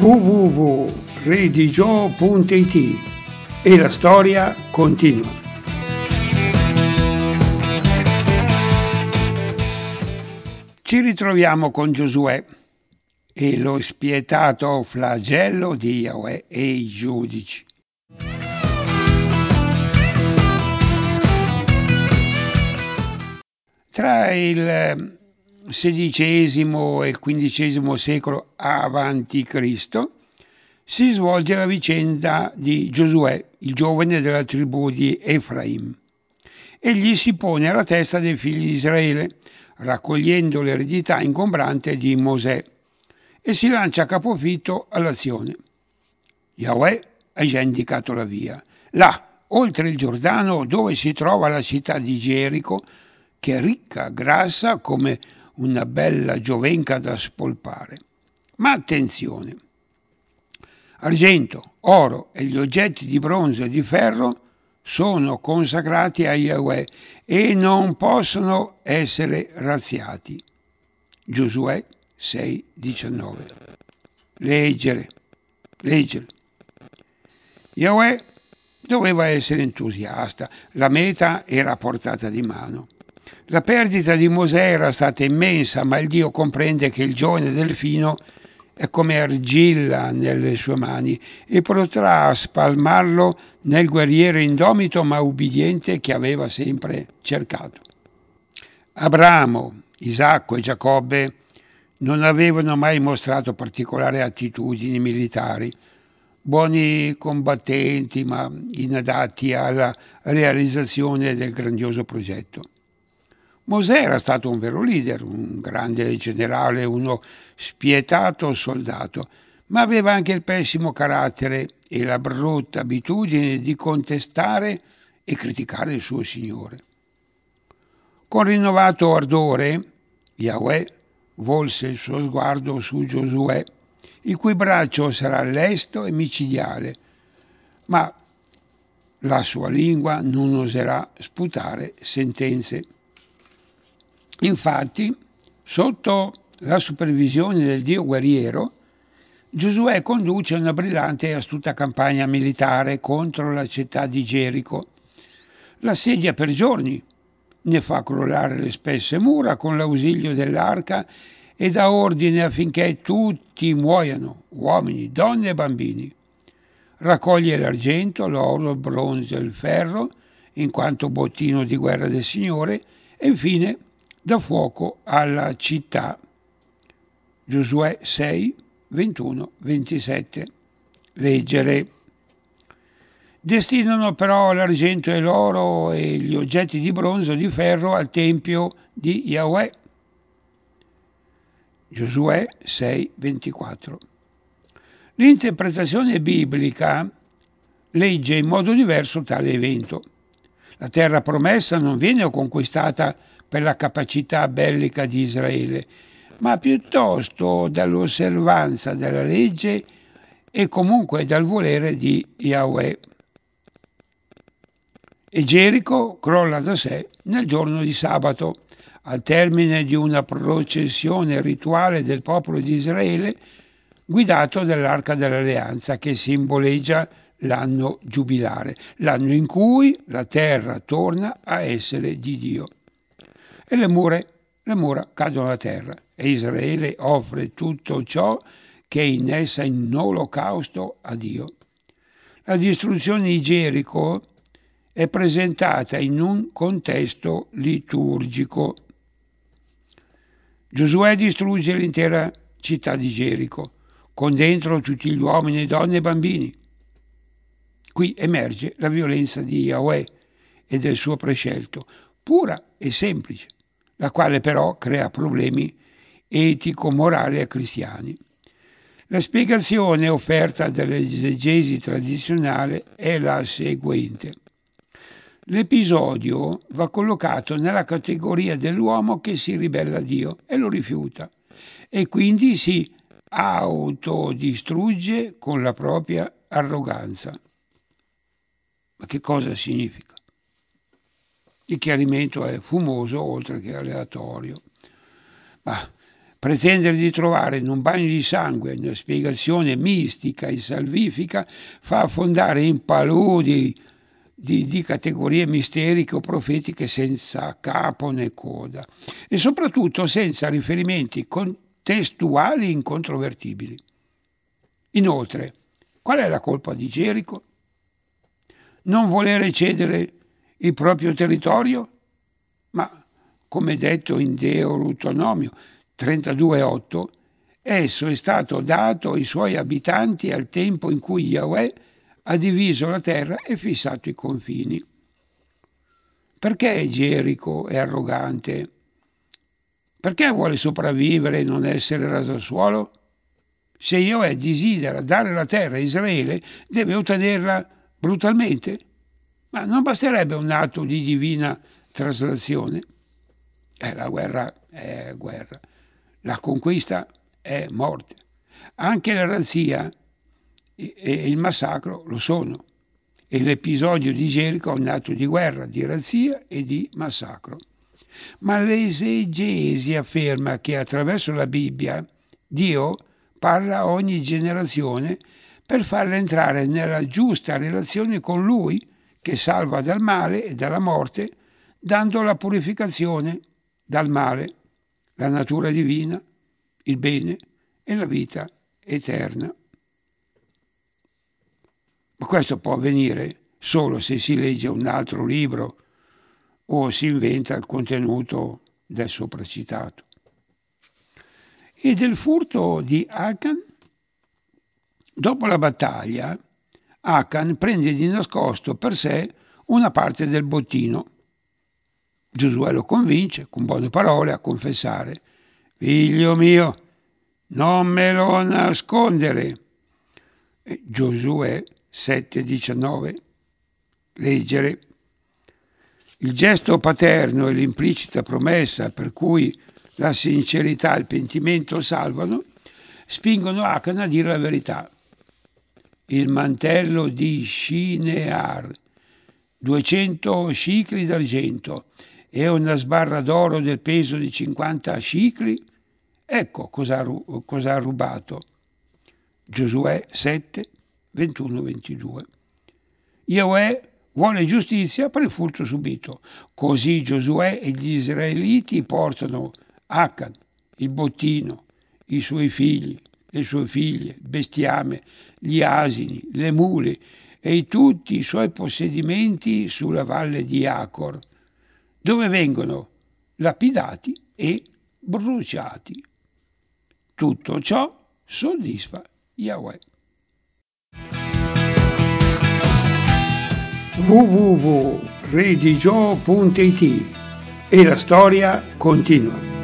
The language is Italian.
www.redigio.it e la storia continua. Ci ritroviamo con Giosuè e lo spietato flagello di Yahweh e i giudici. Tra il XVI e il XV secolo avanti Cristo si svolge la vicenda di Giosuè, il giovane della tribù di Efraim. Egli si pone alla testa dei figli di Israele, raccogliendo l'eredità ingombrante di Mosè, e si lancia a capofitto all'azione. Yahweh ha già indicato la via. Là, oltre il Giordano, dove si trova la città di Gerico, che è ricca, grassa come una bella giovenca da spolpare. Ma attenzione! Argento, oro e gli oggetti di bronzo e di ferro sono consacrati a Yahweh e non possono essere razziati. Giosuè 6,19. Leggere. Yahweh doveva essere entusiasta, la meta era a portata di mano. La perdita di Mosè era stata immensa, ma il Dio comprende che il giovane delfino è come argilla nelle sue mani e potrà spalmarlo nel guerriero indomito ma ubbidiente che aveva sempre cercato. Abramo, Isacco e Giacobbe non avevano mai mostrato particolari attitudini militari, buoni combattenti ma inadatti alla realizzazione del grandioso progetto. Mosè era stato un vero leader, un grande generale, uno spietato soldato, ma aveva anche il pessimo carattere e la brutta abitudine di contestare e criticare il suo Signore. Con rinnovato ardore, Yahweh volse il suo sguardo su Giosuè, il cui braccio sarà lesto e micidiale, ma la sua lingua non oserà sputare sentenze. Infatti, sotto la supervisione del Dio guerriero, Giosuè conduce una brillante e astuta campagna militare contro la città di Gerico. L'assedia per giorni, ne fa crollare le spesse mura con l'ausilio dell'arca e dà ordine affinché tutti muoiano, uomini, donne e bambini. Raccoglie l'argento, l'oro, il bronzo e il ferro, in quanto bottino di guerra del Signore, e infine dà fuoco alla città. Giosuè 6, 21, 27. Leggere. Destinano però l'argento e l'oro e gli oggetti di bronzo e di ferro al tempio di Yahweh. Giosuè 6, 24. L'interpretazione biblica legge in modo diverso tale evento. La terra promessa non viene conquistata per la capacità bellica di Israele, ma piuttosto dall'osservanza della legge e comunque dal volere di Yahweh. E Gerico crolla da sé nel giorno di sabato, al termine di una processione rituale del popolo di Israele guidato dall'Arca dell'Alleanza, che simboleggia l'anno giubilare, l'anno in cui la terra torna a essere di Dio. E le mura cadono a terra e Israele offre tutto ciò che è in essa in olocausto a Dio. La distruzione di Gerico è presentata in un contesto liturgico. Giosuè distrugge l'intera città di Gerico, con dentro tutti gli uomini, donne e bambini. Qui emerge la violenza di Yahweh e del suo prescelto, pura e semplice, la quale però crea problemi etico-morali ai cristiani. La spiegazione offerta dall'esegesi tradizionale è la seguente. L'episodio va collocato nella categoria dell'uomo che si ribella a Dio e lo rifiuta e quindi si autodistrugge con la propria arroganza. Ma che cosa significa? Il chiarimento è fumoso oltre che aleatorio. Ma Pretendere di trovare in un bagno di sangue una spiegazione mistica e salvifica fa affondare in paludi di categorie misteriche o profetiche senza capo né coda e soprattutto senza riferimenti contestuali incontrovertibili. Inoltre, qual è la colpa di Gerico? Non volere cedere il proprio territorio? Ma, come detto in Deuteronomio 32,8, esso è stato dato ai suoi abitanti al tempo in cui Yahweh ha diviso la terra e fissato i confini. Perché Gerico è arrogante? Perché vuole sopravvivere e non essere raso al suolo? Se Yahweh desidera dare la terra a Israele, deve ottenerla brutalmente? Ma non basterebbe un atto di divina traslazione? La guerra è guerra, la conquista è morte. Anche la razzia e il massacro lo sono. E l'episodio di Gerico è un atto di guerra, di razzia e di massacro. Ma l'esegesi afferma che attraverso la Bibbia Dio parla a ogni generazione per farla entrare nella giusta relazione con Lui, che salva dal male e dalla morte, dando la purificazione dal male, la natura divina, il bene e la vita eterna. Ma questo può avvenire solo se si legge un altro libro o si inventa il contenuto del sopracitato. E del furto di Achan? Dopo la battaglia, Achan prende di nascosto per sé una parte del bottino. Giosuè lo convince, con buone parole, a confessare: «Figlio mio, non me lo nascondere». Giosuè 7,19. Leggere. Il gesto paterno e l'implicita promessa per cui la sincerità e il pentimento salvano, spingono Achan a dire la verità. Il mantello di Shinear, 200 scicli d'argento e una sbarra d'oro del peso di 50 scicli, ecco cosa ha rubato. Giosuè 7, 21-22. Yahweh vuole giustizia per il furto subito. Così Giosuè e gli israeliti portano Achan, il bottino, i suoi figli, le sue figlie, il bestiame, gli asini, le mule e tutti i suoi possedimenti sulla valle di Acor, dove vengono lapidati e bruciati. Tutto ciò soddisfa Yahweh. www.redigio.it e la storia continua.